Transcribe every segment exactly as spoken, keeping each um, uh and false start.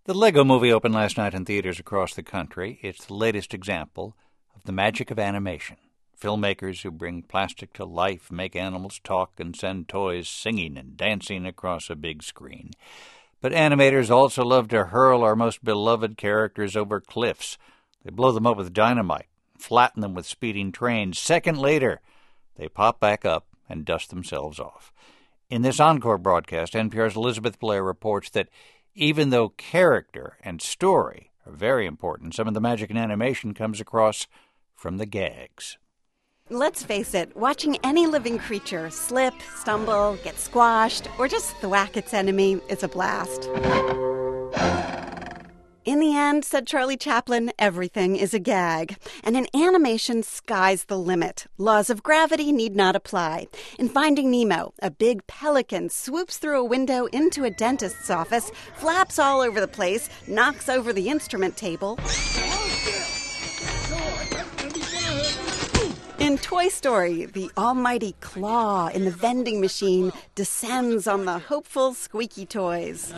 The Lego Movie opened last night in theaters across the country. It's the latest example of the magic of animation. Filmmakers who bring plastic to life, make animals talk, and send toys singing and dancing across a big screen. But animators also love to hurl our most beloved characters over cliffs. They blow them up with dynamite, flatten them with speeding trains. Second later, they pop back up and dust themselves off. In this encore broadcast, N P R's Elizabeth Blair reports that even though character and story are very important, some of the magic in animation comes across from the gags. Let's face it, watching any living creature slip, stumble, get squashed, or just thwack its enemy is a blast. In the end, said Charlie Chaplin, everything is a gag. And in animation, sky's the limit. Laws of gravity need not apply. In Finding Nemo, a big pelican swoops through a window into a dentist's office, flaps all over the place, knocks over the instrument table. In Toy Story, the almighty claw in the vending machine descends on the hopeful squeaky toys.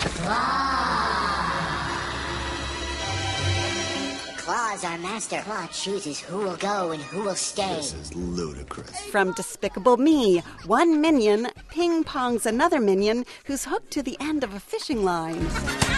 Claw's our master. Claw chooses who will go and who will stay. This is ludicrous. From Despicable Me, one minion ping-pongs another minion who's hooked to the end of a fishing line.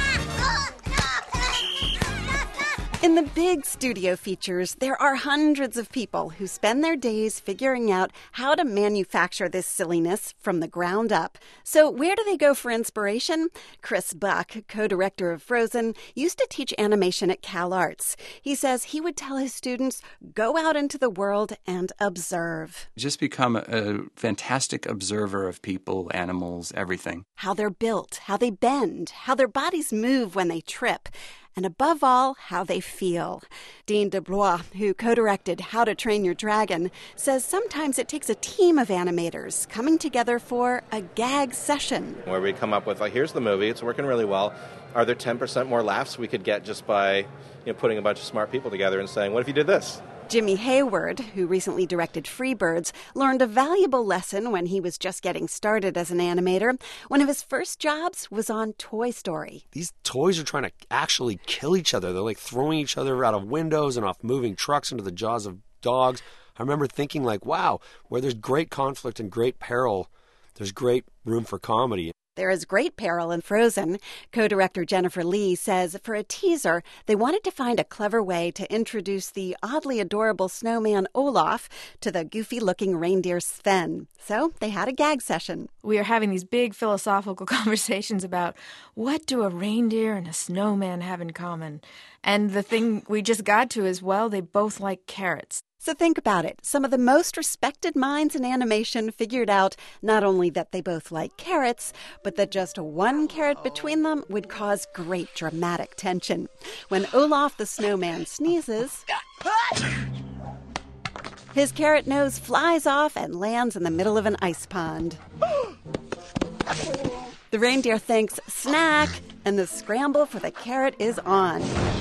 In the big studio features, there are hundreds of people who spend their days figuring out how to manufacture this silliness from the ground up. So where do they go for inspiration? Chris Buck, co-director of Frozen, used to teach animation at CalArts. He says he would tell his students, go out into the world and observe. Just become a, a fantastic observer of people, animals, everything. How they're built, how they bend, how their bodies move when they trip. And above all, how they feel. Dean DeBlois, who co-directed How to Train Your Dragon, says sometimes it takes a team of animators coming together for a gag session. Where we come up with, like, here's the movie, it's working really well. Are there ten percent more laughs we could get just by, you know, putting a bunch of smart people together and saying, what if you did this? Jimmy Hayward, who recently directed Freebirds, learned a valuable lesson when he was just getting started as an animator. One of his first jobs was on Toy Story. These toys are trying to actually kill each other. They're like throwing each other out of windows and off moving trucks into the jaws of dogs. I remember thinking, like, wow, where there's great conflict and great peril, there's great room for comedy. There is great peril in Frozen. Co-director Jennifer Lee says for a teaser, they wanted to find a clever way to introduce the oddly adorable snowman Olaf to the goofy-looking reindeer Sven. So they had a gag session. We are having these big philosophical conversations about what do a reindeer and a snowman have in common? And the thing we just got to is, well, they both like carrots. So think about it. Some of the most respected minds in animation figured out not only that they both like carrots, but that just one carrot between them would cause great dramatic tension. When Olaf the snowman sneezes, his carrot nose flies off and lands in the middle of an ice pond. The reindeer thinks, snack, and the scramble for the carrot is on.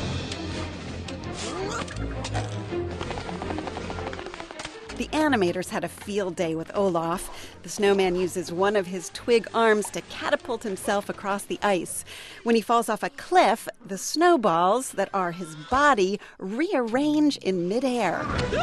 The animators had a field day with Olaf. The snowman uses one of his twig arms to catapult himself across the ice. When he falls off a cliff, the snowballs that are his body rearrange in midair.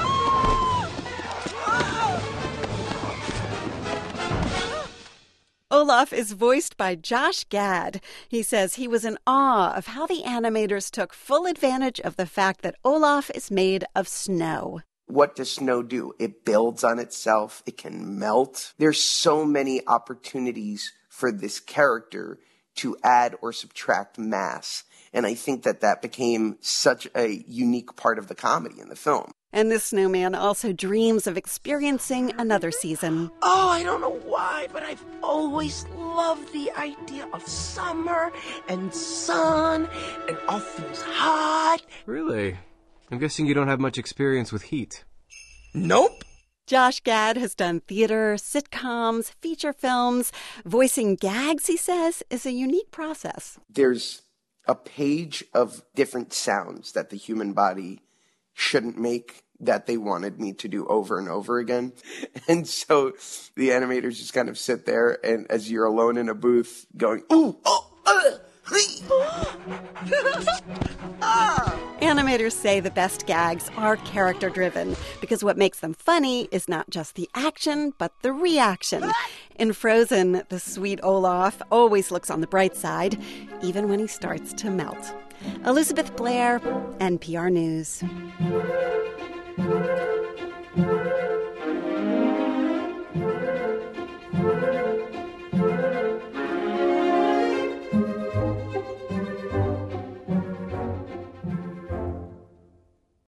Olaf is voiced by Josh Gad. He says he was in awe of how the animators took full advantage of the fact that Olaf is made of snow. What does snow do? It builds on itself. It can melt. There's so many opportunities for this character to add or subtract mass. And I think that that became such a unique part of the comedy in the film. And this snowman also dreams of experiencing another season. Oh, I don't know why, but I've always loved the idea of summer and sun and all things hot. Really? I'm guessing you don't have much experience with heat. Nope. Josh Gad has done theater, sitcoms, feature films. Voicing gags, he says, is a unique process. There's a page of different sounds that the human body shouldn't make that they wanted me to do over and over again. And so the animators just kind of sit there and as you're alone in a booth going, ooh, oh, uh, hey. Animators say the best gags are character-driven because what makes them funny is not just the action, but the reaction. In Frozen, the sweet Olaf always looks on the bright side, even when he starts to melt. Elizabeth Blair, N P R News.